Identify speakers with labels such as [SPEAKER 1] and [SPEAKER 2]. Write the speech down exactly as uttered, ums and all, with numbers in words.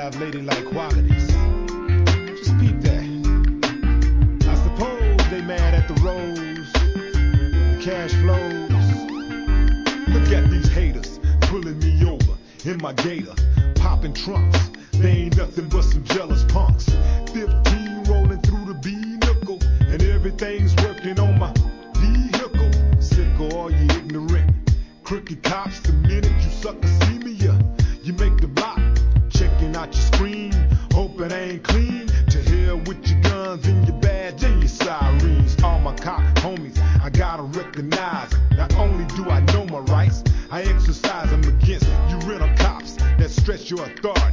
[SPEAKER 1] have ladylike qualities. Just peep that. I suppose they mad at the roads, the cash flows. Look at these haters pulling me over in my gator, popping trunks. They ain't nothing but some jealous punks. Fifteen rolling through the B-nickel, and everything's